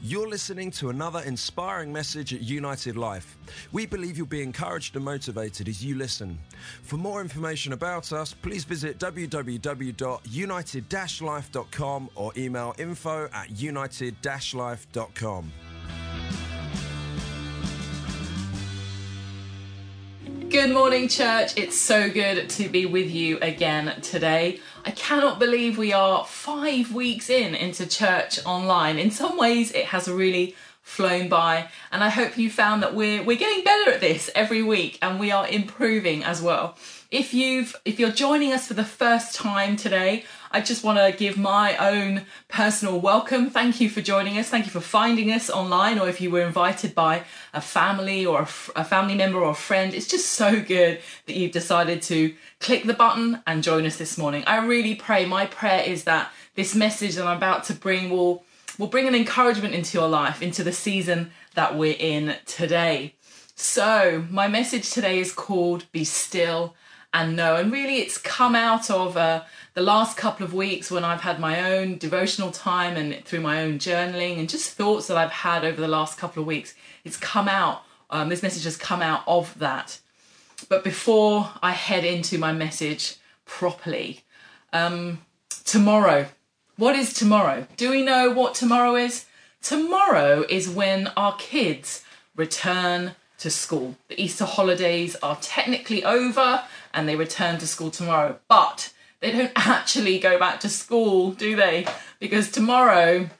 You're listening to another inspiring message at United Life. We believe you'll be encouraged and motivated as you listen. For more information about us, please visit www.united-life.com or email info@united-life.com. Good morning, church. It's so good to be with you again today. I cannot believe we are 5 weeks into church online. In some ways, it has really flown by, and I hope you found that we're getting better at this every week, and we are improving as well. If you're joining us for the first time today, I just want to give my own personal welcome. Thank you for joining us. Thank you for finding us online, or if you were invited by a family or a family member or a friend. It's just so good that you've decided to click the button and join us this morning. I really pray, my prayer is that this message that I'm about to bring will bring an encouragement into your life, into the season that we're in today. So my message today is called Be Still and Know. And really it's come out of the last couple of weeks when I've had my own devotional time and through my own journaling and just thoughts that I've had over the last couple of weeks. It's come out, this message has come out of that. But before I head into my message properly, tomorrow. What is tomorrow? Do we know what tomorrow is? Tomorrow is when our kids return to school. The Easter holidays are technically over and they return to school tomorrow. But they don't actually go back to school, do they? Because tomorrow,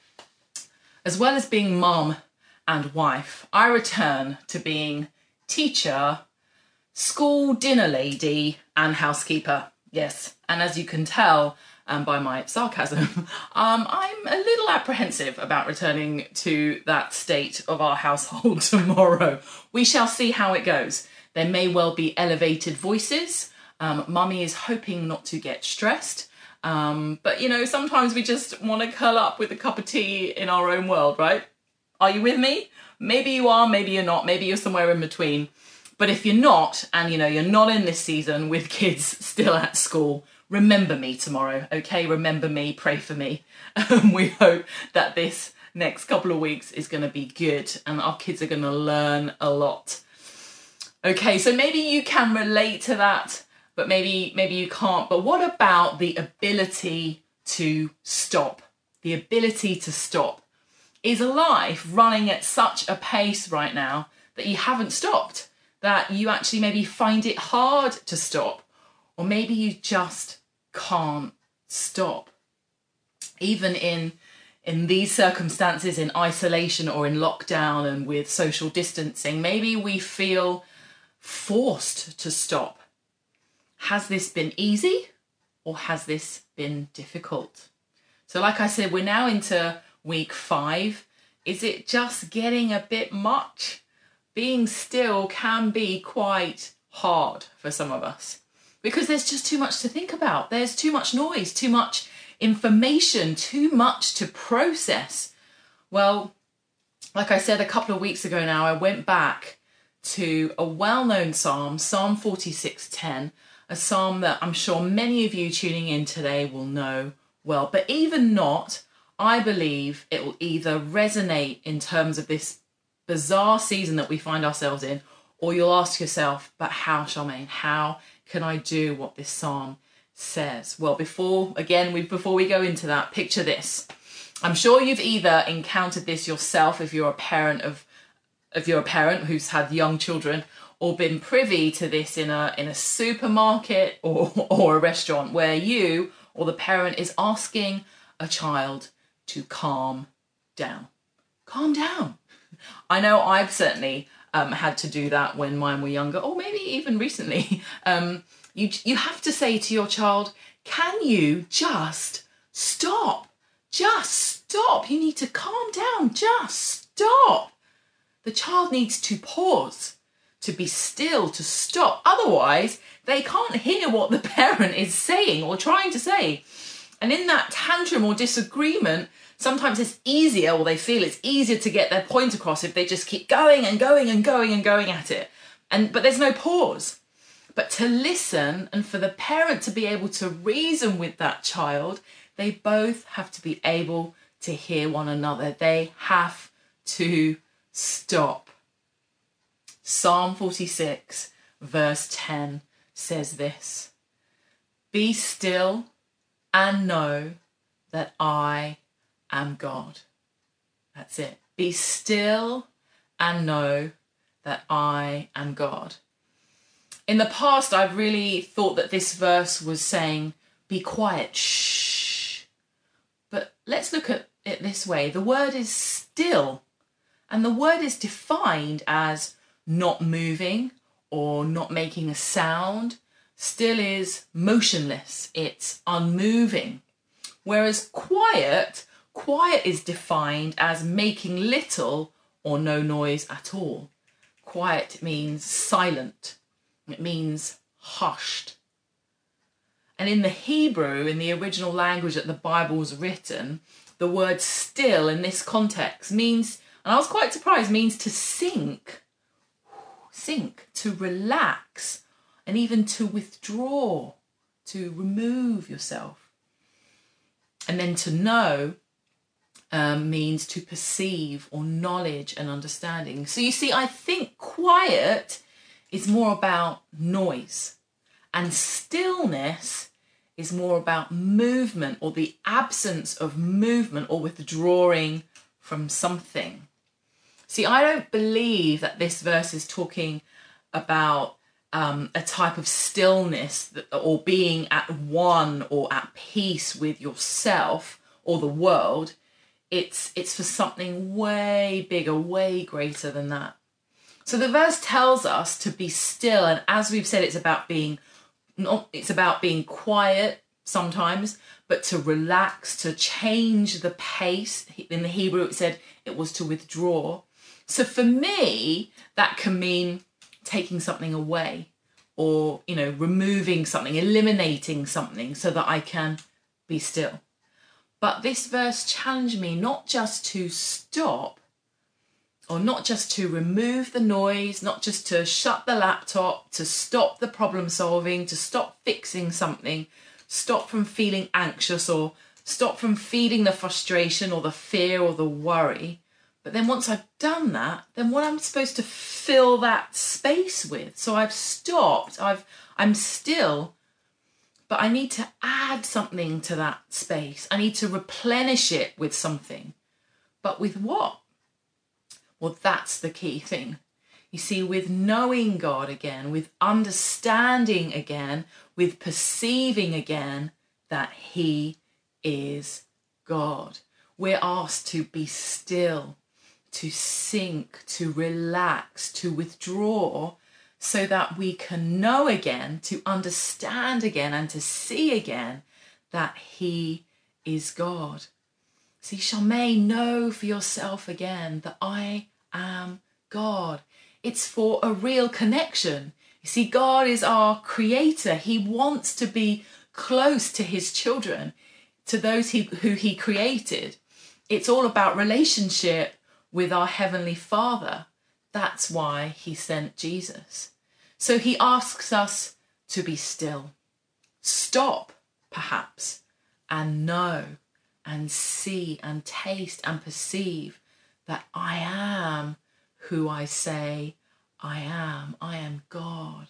as well as being mum and wife, I return to being teacher, school dinner lady and housekeeper. Yes, and as you can tell by my sarcasm, I'm a little apprehensive about returning to that state of our household tomorrow. We shall see how it goes. There may well be elevated voices. Mummy is hoping not to get stressed. But you know, sometimes we just want to curl up with a cup of tea in our own world, right? Are you with me? Maybe you are, maybe you're not, maybe you're somewhere in between. But if you're not, and you know, you're not in this season with kids still at school, remember me tomorrow, okay? Remember me, pray for me. We hope that this next couple of weeks is going to be good and our kids are going to learn a lot. Okay, so maybe you can relate to that, but maybe you can't. But what about the ability to stop? The ability to stop. Is life running at such a pace right now that you haven't stopped? That you actually maybe find it hard to stop? Or maybe you just can't stop. Even in these circumstances, in isolation or in lockdown and with social distancing, maybe we feel forced to stop. Has this been easy or has this been difficult? So like I said, we're now into week 5. Is it just getting a bit much? Being still can be quite hard for some of us because there's just too much to think about. There's too much noise, too much information, too much to process. Well, like I said a couple of weeks ago now, I went back to a well-known psalm, Psalm 46:10, a psalm that I'm sure many of you tuning in today will know well. But even not, I believe it will either resonate in terms of this bizarre season that we find ourselves in, or you'll ask yourself, but how, Charmaine? How can I do what this psalm says? Well, before we go into that, picture this. I'm sure you've either encountered this yourself if you're a parent who's had young children, or been privy to this in a supermarket or a restaurant where you or the parent is asking a child to calm down. Calm down. I know I've certainly had to do that when mine were younger, or maybe even recently. You have to say to your child, can you just stop? Just stop. You need to calm down. Just stop. The child needs to pause, to be still, to stop. Otherwise, they can't hear what the parent is saying or trying to say. And in that tantrum or disagreement, sometimes it's easier, or they feel it's easier to get their point across if they just keep going and going and going and going at it. But there's no pause. But to listen and for the parent to be able to reason with that child, they both have to be able to hear one another. They have to stop. Psalm 46 verse 10 says this: "Be still and know that I am God." That's it. Be still and know that I am God. In the past, I've really thought that this verse was saying, be quiet, shh. But let's look at it this way. The word is still, and the word is defined as not moving or not making a sound. Still is motionless, it's unmoving. Whereas quiet is defined as making little or no noise at all. Quiet means silent. It means hushed. And in the Hebrew, in the original language that the Bible was written, the word still in this context means, and I was quite surprised, means to sink, to relax, and even to withdraw, to remove yourself. And then to know means to perceive or knowledge and understanding. So you see, I think quiet is more about noise, and stillness is more about movement or the absence of movement or withdrawing from something. See, I don't believe that this verse is talking about a type of stillness or being at one or at peace with yourself or the world. It's for something way bigger, way greater than that. So the verse tells us to be still, and as we've said, it's about being quiet sometimes, but to relax, to change the pace. In the Hebrew, it said it was to withdraw. So for me, that can mean taking something away, or removing something, eliminating something, so that I can be still. But this verse challenged me not just to stop, or not just to remove the noise, not just to shut the laptop, to stop the problem solving, to stop fixing something, stop from feeling anxious, or stop from feeding the frustration or the fear or the worry. But then once I've done that, then what I'm supposed to fill that space with? So I've stopped, I'm still, but I need to add something to that space. I need to replenish it with something. But with what? Well, that's the key thing. You see, with knowing God again, with understanding again, with perceiving again that He is God, we're asked to be still, to sink, to relax, to withdraw, so that we can know again, to understand again, and to see again that He is God. See, Charmaine, know for yourself again that I am God. It's for a real connection. You see, God is our creator. He wants to be close to His children, to those who He created. It's all about relationship with our Heavenly Father. That's why He sent Jesus. So He asks us to be still, stop perhaps, and know and see and taste and perceive that I am who I say I am. I am God.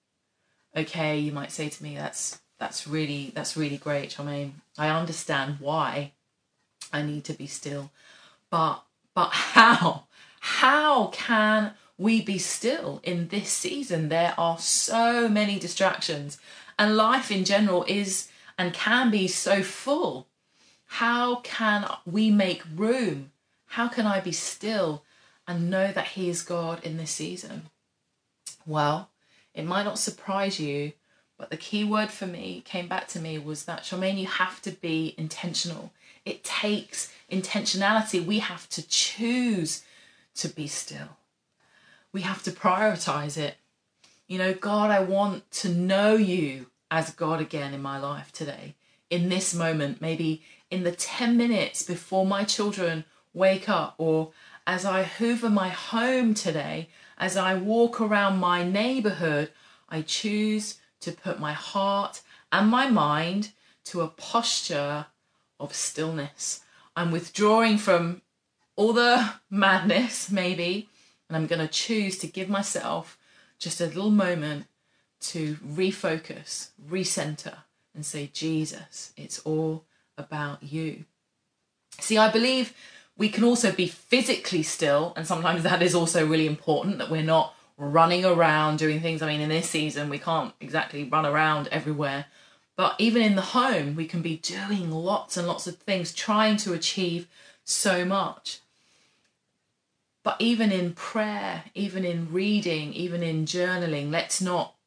Okay, you might say to me, that's really great, Charmaine. I understand why I need to be still, but how? How can we be still in this season? There are so many distractions, and life in general is and can be so full. How can we make room? How can I be still and know that He is God in this season? Well, it might not surprise you, but the key word for me came back to me was that, Charmaine, you have to be intentional. It takes intentionality. We have to choose to be still. We have to prioritize it. God, I want to know You as God again in my life today, in this moment, maybe in the 10 minutes before my children wake up, or as I hoover my home today, as I walk around my neighborhood. I choose to put my heart and my mind to a posture of stillness. I'm withdrawing from all the madness maybe, and I'm going to choose to give myself just a little moment to refocus, recenter, and say, Jesus, it's all about you. See, I believe we can also be physically still, and sometimes that is also really important, that we're not running around doing things. I mean, in this season, we can't exactly run around everywhere, but even in the home, we can be doing lots and lots of things, trying to achieve so much. But even in prayer, even in reading, even in journaling, let's not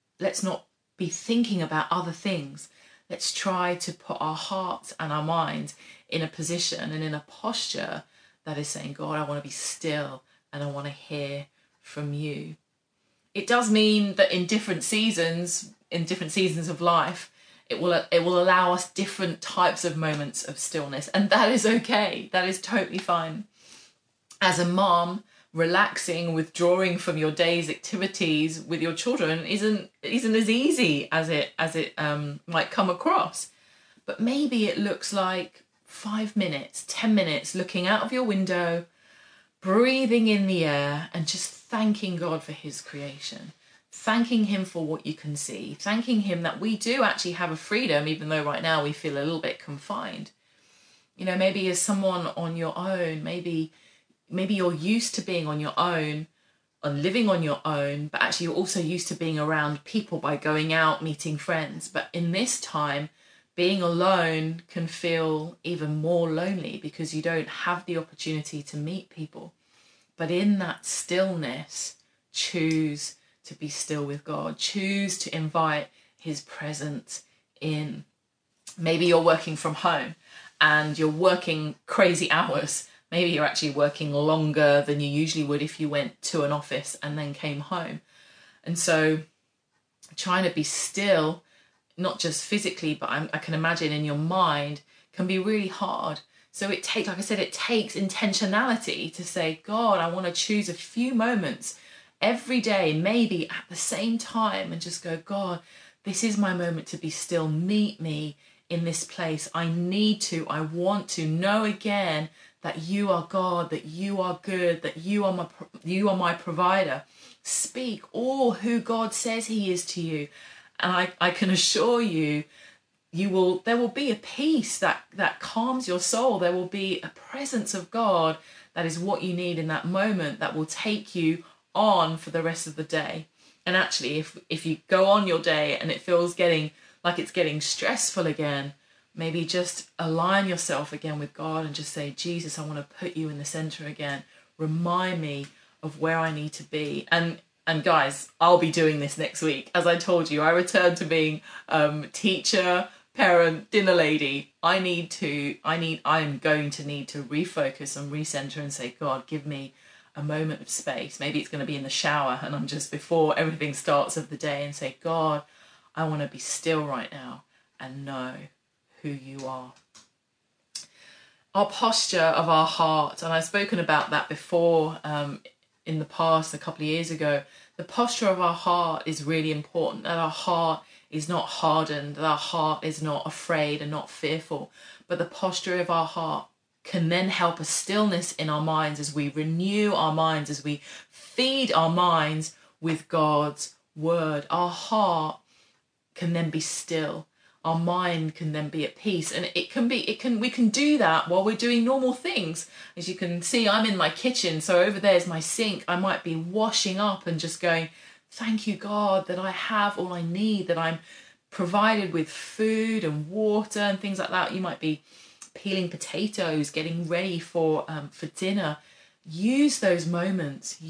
be thinking about other things. Let's try to put our hearts and our minds in a position and in a posture that is saying, God, I want to be still and I want to hear from you. It does mean that in different seasons of life, it will allow us different types of moments of stillness, and that is okay. That is totally fine. As a mom, relaxing, withdrawing from your day's activities with your children isn't as easy as it might come across. But maybe it looks like 5 minutes, 10 minutes, looking out of your window, breathing in the air and just thanking God for his creation, thanking him for what you can see, thanking him that we do actually have a freedom, even though right now we feel a little bit confined. You know, maybe as someone on your own, maybe you're used to being on your own and living on your own, but actually you're also used to being around people by going out, meeting friends. But in this time, being alone can feel even more lonely because you don't have the opportunity to meet people. But in that stillness, choose to be still with God. Choose to invite his presence in. Maybe you're working from home and you're working crazy hours. Maybe you're actually working longer than you usually would if you went to an office and then came home. And so trying to be still, not just physically, but I can imagine in your mind, can be really hard. So it takes intentionality to say, God, I want to choose a few moments every day, maybe at the same time, and just go, God, this is my moment to be still. Meet me in this place. I want to know again that you are God, that you are good, that you are my provider. Speak all who God says he is to you. And I can assure you, there will be a peace that calms your soul. There will be a presence of God that is what you need in that moment, that will take you on for the rest of the day. And actually, if you go on your day and it feels getting stressful again, maybe just align yourself again with God and just say, Jesus, I want to put you in the center again. Remind me of where I need to be. And guys, I'll be doing this next week. As I told you, I return to being teacher, parent, dinner lady. I'm going to need to refocus and recenter and say, God, give me a moment of space. Maybe it's going to be in the shower and I'm just before everything starts of the day, and say, God, I want to be still right now and know who you are. Our posture of our heart, and I've spoken about that before in the past, a couple of years ago. The posture of our heart is really important, that our heart is not hardened, that our heart is not afraid and not fearful, but the posture of our heart can then help a stillness in our minds as we renew our minds, as we feed our minds with God's word. Our heart can then be still. Our mind can then be at peace, and we can do that while we're doing normal things. As you can see, I'm in my kitchen, so over there's my sink. I might be washing up and just going, thank you, God, that I have all I need, that I'm provided with food and water and things like that. You might be peeling potatoes, getting ready for dinner. Use those moments.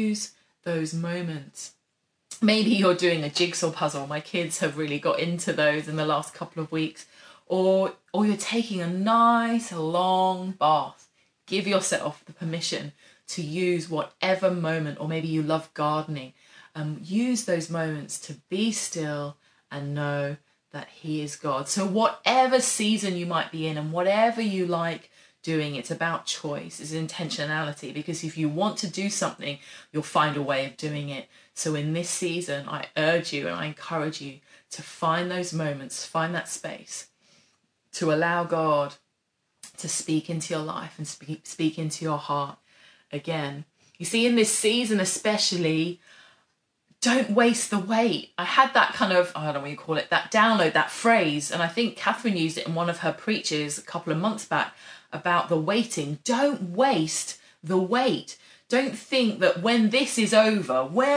Maybe you're doing a jigsaw puzzle. My kids have really got into those in the last couple of weeks. Or you're taking a nice long bath. Give yourself the permission to use whatever moment, or maybe you love gardening. Use those moments to be still and know that he is God. So whatever season you might be in and whatever you like doing, it's about choice, it's intentionality, because if you want to do something, you'll find a way of doing it. So in this season, I urge you and I encourage you to find those moments, find that space to allow God to speak into your life and speak into your heart again. You see, in this season especially, don't waste the wait. I had that kind of, I don't know what you call it, that download, that phrase, and I think Catherine used it in one of her preaches a couple of months back about the waiting. Don't waste the wait. Don't think that when this is over,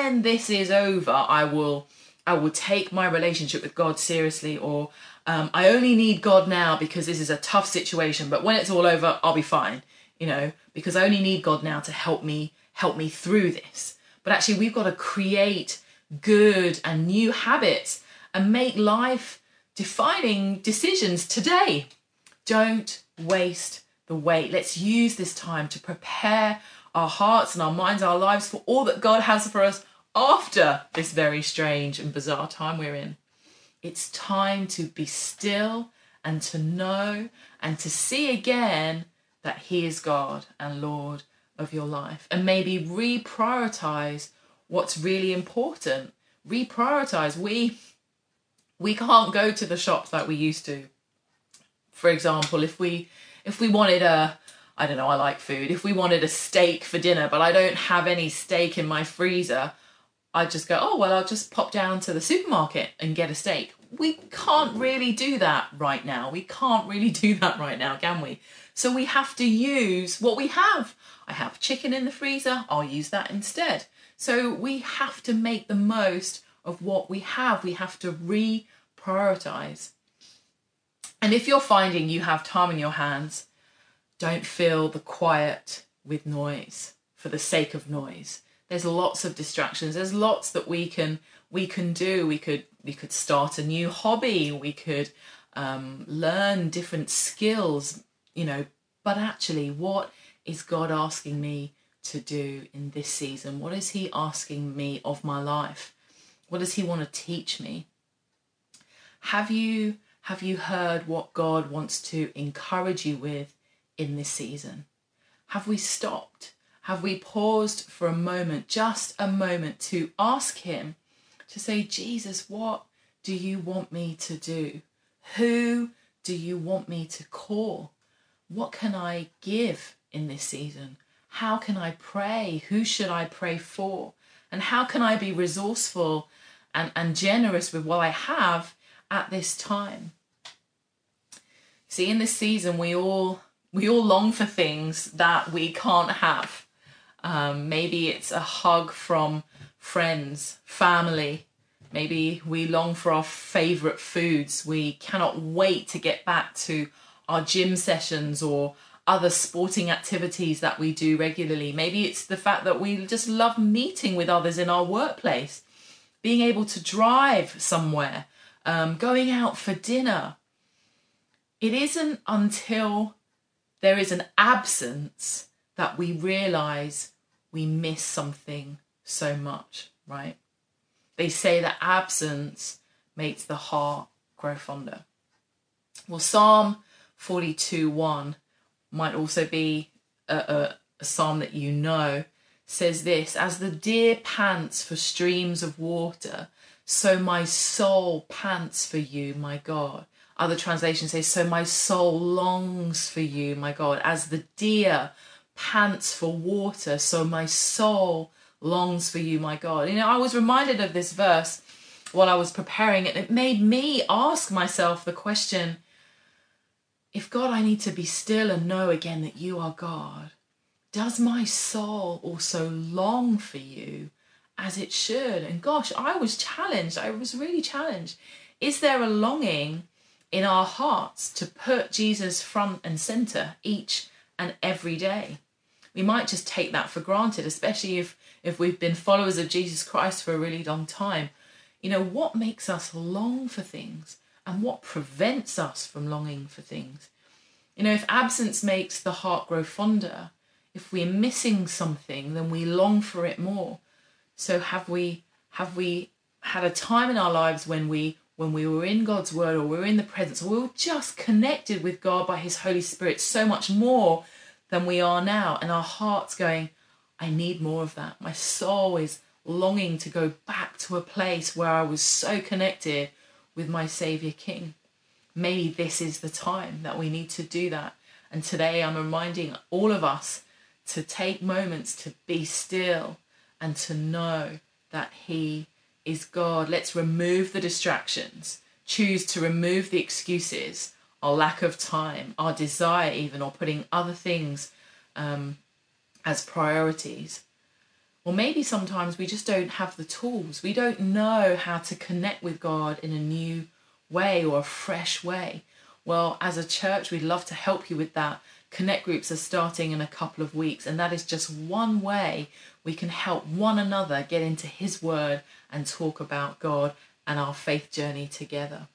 I will take my relationship with God seriously, or I only need God now because this is a tough situation, but when it's all over, I'll be fine, because I only need God now to help me through this. But actually, we've got to create good and new habits and make life-defining decisions today. Don't waste the wait. Let's use this time to prepare our hearts and our minds, our lives for all that God has for us after this very strange and bizarre time we're in. It's time to be still and to know and to see again that He is God and Lord of your life, and maybe reprioritize what's really important. Reprioritize. We can't go to the shops like we used to. For example, if we wanted I like food. If we wanted a steak for dinner, but I don't have any steak in my freezer, I'd just go, I'll just pop down to the supermarket and get a steak. We can't really do that right now. Can we? So we have to use what we have. I have chicken in the freezer. I'll use that instead. So we have to make the most of what we have. We have to reprioritize. And if you're finding you have time in your hands, don't fill the quiet with noise for the sake of noise. There's lots of distractions. There's lots that we can do. We could start a new hobby. We could learn different skills, But actually, what is God asking me to do in this season? What is He asking me of my life? What does He want to teach me? Have you heard what God wants to encourage you with in this season? Have we stopped? Have we paused for a moment, just a moment, to ask Him, to say, Jesus, what do you want me to do? Who do you want me to call? What can I give in this season? How can I pray? Who should I pray for? And how can I be resourceful and generous with what I have at this time? See, in this season, we all long for things that we can't have. Maybe it's a hug from friends, family. Maybe we long for our favourite foods. We cannot wait to get back to our gym sessions or other sporting activities that we do regularly. Maybe it's the fact that we just love meeting with others in our workplace, being able to drive somewhere, going out for dinner. It isn't until there is an absence that we realise we miss something so much, right? They say that absence makes the heart grow fonder. Well, Psalm 42:1 might also be a psalm that says this: as the deer pants for streams of water, so my soul pants for you, my God. Other translations say, so my soul longs for you, my God. As the deer pants for water, so my soul longs for you, my God. I was reminded of this verse while I was preparing it. It made me ask myself the question, if God, I need to be still and know again that you are God, does my soul also long for you as it should? And gosh, I was challenged. I was really challenged. Is there a longing in our hearts to put Jesus front and centre each and every day? We might just take that for granted, especially if we've been followers of Jesus Christ for a really long time. What makes us long for things and what prevents us from longing for things? If absence makes the heart grow fonder, if we're missing something, then we long for it more. So have we had a time in our lives when we were in God's word, or we were in the presence, or we were just connected with God by His Holy Spirit so much more than we are now, and our heart's going, I need more of that. My soul is longing to go back to a place where I was so connected with my Saviour King. Maybe this is the time that we need to do that And today I'm reminding all of us to take moments to be still and to know that he is God. Let's remove the distractions, choose to remove the excuses, our lack of time, our desire even, or putting other things as priorities. Or maybe sometimes we just don't have the tools. We don't know how to connect with God in a new way or a fresh way. Well, as a church, we'd love to help you with that. Connect groups are starting in a couple of weeks, and that is just one way we can help one another get into his word and talk about God and our faith journey together.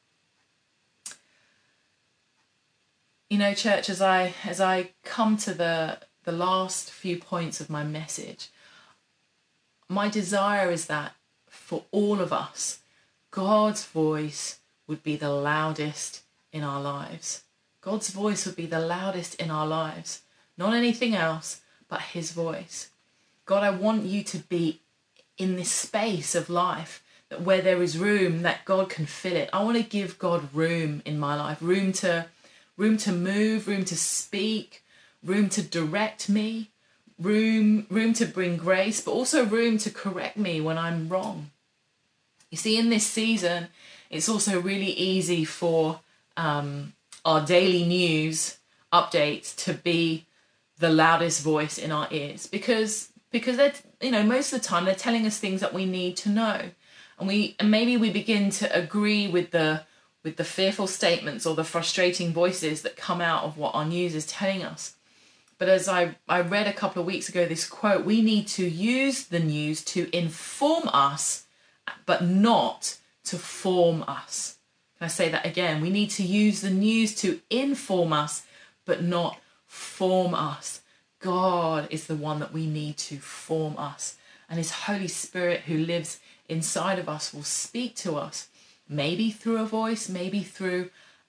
You know, church, as I come to the last few points of my message, my desire is that for all of us, God's voice would be the loudest in our lives. God's voice would be the loudest in our lives. Not anything else, but his voice. God, I want you to be in this space of life that where there is room, that God can fill it. I want to give God room in my life, room to move, room to speak, room to direct me, room to bring grace, but also room to correct me when I'm wrong. You see, in this season, it's also really easy for our daily news updates to be the loudest voice in our ears because they're, most of the time they're telling us things that we need to know, and maybe we begin to agree with the fearful statements or the frustrating voices that come out of what our news is telling us. But as I read a couple of weeks ago, this quote, we need to use the news to inform us, but not to form us. Can I say that again? We need to use the news to inform us, but not form us. God is the one that we need to form us. And his Holy Spirit who lives inside of us will speak to us, maybe through a voice, maybe through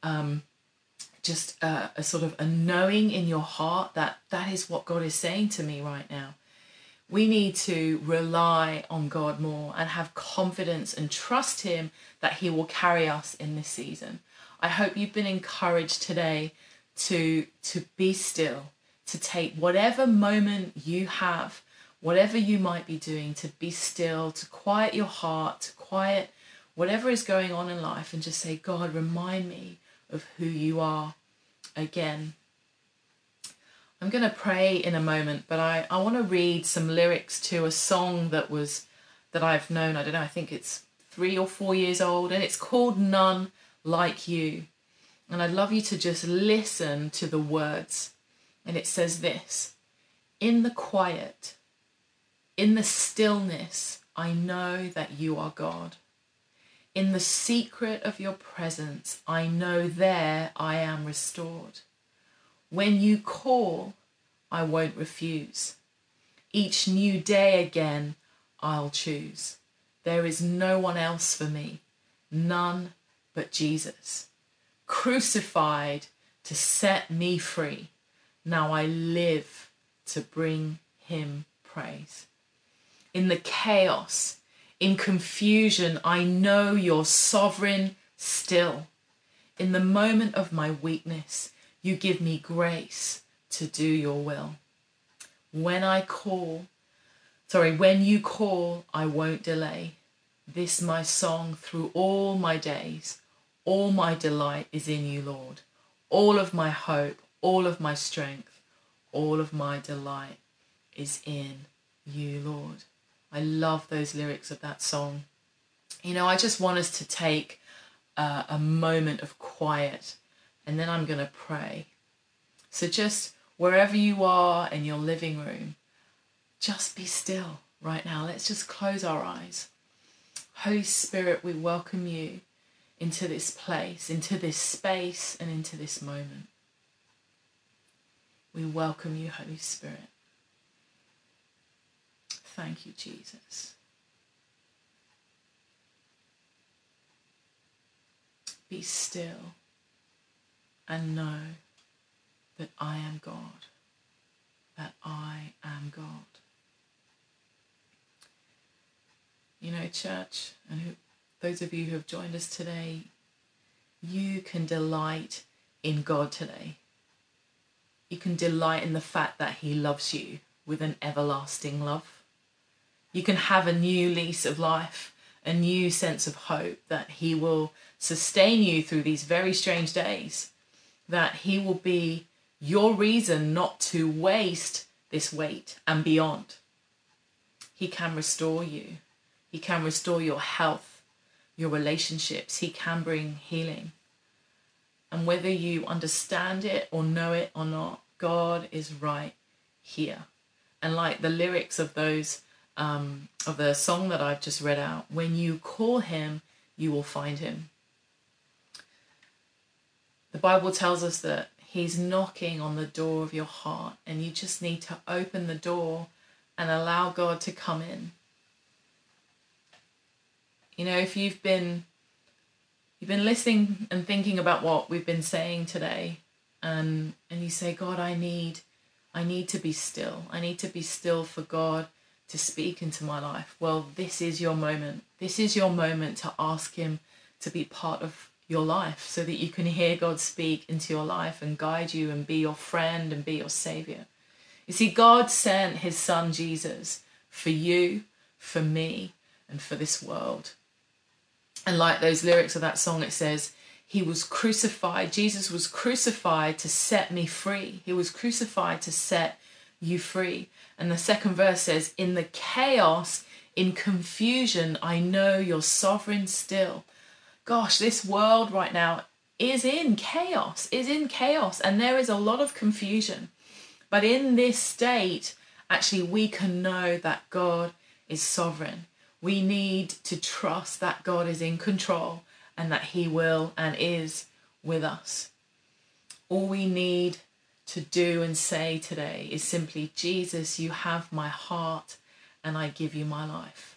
just a sort of a knowing in your heart that is what God is saying to me right now. We need to rely on God more and have confidence and trust him that he will carry us in this season. I hope you've been encouraged today to be still, to take whatever moment you have, whatever you might be doing, to be still, to quiet your heart, to quiet whatever is going on in life and just say, God, remind me of who you are again. I'm going to pray in a moment, but I want to read some lyrics to a song that I've known, I don't know, I think it's 3 or 4 years old, and it's called None Like You. And I'd love you to just listen to the words. And it says this: in the quiet, in the stillness, I know that you are God. In the secret of your presence, I know there I am restored. When you call, I won't refuse. Each new day again, I'll choose. There is no one else for me, none but Jesus. Crucified to set me free. Now I live to bring him praise. In the chaos, in confusion, I know you're sovereign still. In the moment of my weakness, you give me grace to do your will. When you call, I won't delay. This my song through all my days. All my delight is in you, Lord. All of my hope, all of my strength, all of my delight is in you, Lord. I love those lyrics of that song. I just want us to take a moment of quiet, and then I'm going to pray. So just wherever you are in your living room, just be still right now. Let's just close our eyes. Holy Spirit, we welcome you into this place, into this space, and into this moment. We welcome you, Holy Spirit. Thank you, Jesus. Be still and know that I am God, that I am God. Church, and those of you who have joined us today, you can delight in God today. You can delight in the fact that he loves you with an everlasting love. You can have a new lease of life, a new sense of hope that he will sustain you through these very strange days, that he will be your reason not to waste this weight and beyond. He can restore you. He can restore your health, your relationships. He can bring healing. And whether you understand it or know it or not, God is right here. And like the lyrics of those of the song that I've just read out, when you call him, you will find him. The Bible tells us that he's knocking on the door of your heart, and you just need to open the door and allow God to come in. You know, if you've been listening and thinking about what we've been saying today, and you say, God, I need to be still. I need to be still for God to speak into my life. Well, this is your moment. This is your moment to ask him to be part of your life so that you can hear God speak into your life and guide you and be your friend and be your savior. You see, God sent his son Jesus for you, for me, and for this world. And like those lyrics of that song, it says, he was crucified. Jesus was crucified to set me free. He was crucified to set you free. And the second verse says, in the chaos, in confusion, I know you're sovereign still. Gosh, this world right now is in chaos, and there is a lot of confusion. But in this state, actually, we can know that God is sovereign. We need to trust that God is in control and that he will and is with us. All we need to do and say today is simply, Jesus, you have my heart and I give you my life.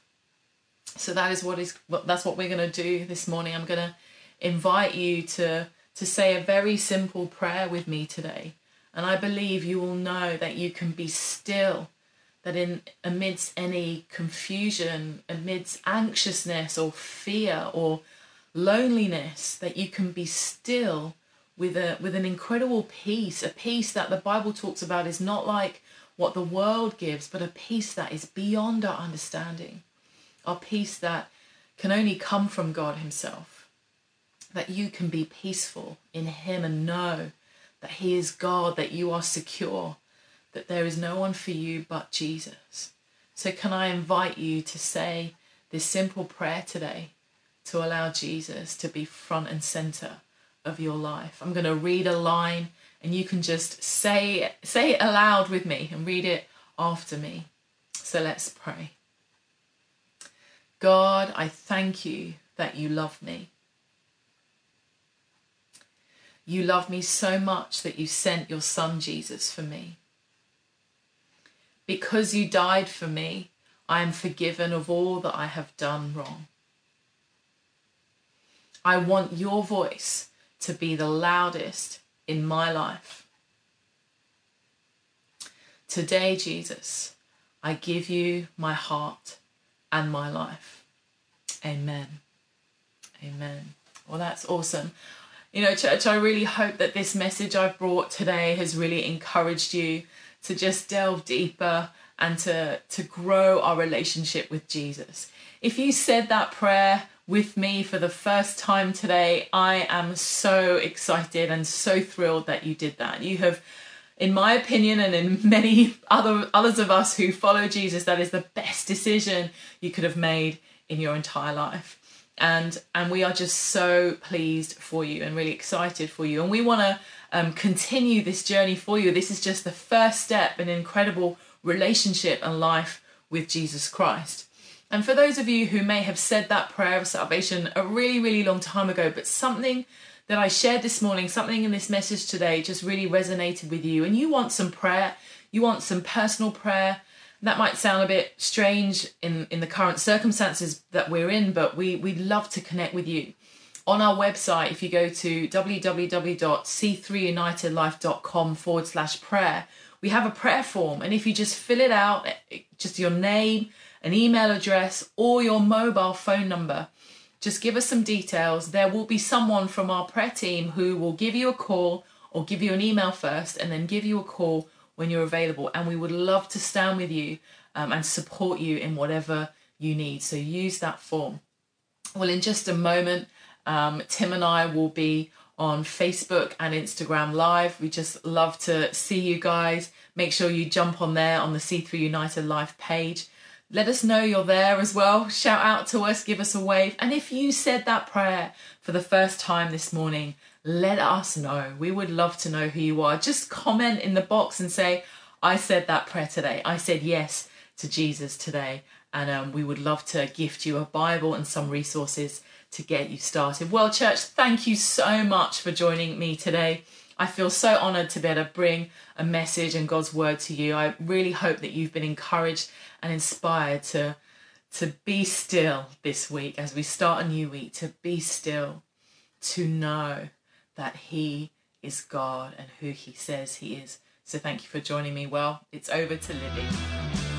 So that's what we're going to do this morning. I'm going to invite you to say a very simple prayer with me today. And I believe you will know that you can be still, that amidst any confusion, amidst anxiousness or fear or loneliness, that you can be still with an incredible peace, a peace that the Bible talks about is not like what the world gives, but a peace that is beyond our understanding, a peace that can only come from God himself, that you can be peaceful in him and know that he is God, that you are secure, that there is no one for you but Jesus. So can I invite you to say this simple prayer today to allow Jesus to be front and center of your life? I'm going to read a line and you can just say it aloud with me and read it after me. So let's pray. God, I thank you that you love me. You love me so much that you sent your son Jesus for me. Because you died for me, I am forgiven of all that I have done wrong. I want your voice to be the loudest in my life. Today, Jesus, I give you my heart and my life. Amen. Amen. Well, that's awesome. You know, church, I really hope that this message I've brought today has really encouraged you to just delve deeper and to grow our relationship with Jesus. If you said that prayer with me for the first time today, I am so excited and so thrilled that you did that. You have, in my opinion, and in many others of us who follow Jesus, that is the best decision you could have made in your entire life. And we are just so pleased for you and really excited for you. And we want to continue this journey for you. This is just the first step in an incredible relationship and life with Jesus Christ. And for those of you who may have said that prayer of salvation a really, really long time ago, but something that I shared this morning, something in this message today just really resonated with you, and you want some prayer, you want some personal prayer. That might sound a bit strange in the current circumstances that we're in, but we'd love to connect with you. On our website, if you go to www.c3unitedlife.com/prayer, we have a prayer form. And if you just fill it out, just your name, an email address, or your mobile phone number, just give us some details. There will be someone from our prayer team who will give you a call or give you an email first and then give you a call when you're available. And we would love to stand with you and support you in whatever you need. So use that form. Well, in just a moment, Tim and I will be on Facebook and Instagram Live. We just love to see you guys. Make sure you jump on there on the C3 United Life page. Let us know you're there as well. Shout out to us, give us a wave. And if you said that prayer for the first time this morning, let us know. We would love to know who you are. Just comment in the box and say, I said that prayer today. I said yes to Jesus today. And we would love to gift you a Bible and some resources to get you started. Well, church, thank you so much for joining me today. I feel so honoured to be able to bring a message and God's word to you. I really hope that you've been encouraged and inspired to be still this week as we start a new week, to be still, to know that he is God and who he says he is. So thank you for joining me. Well, it's over to Libby.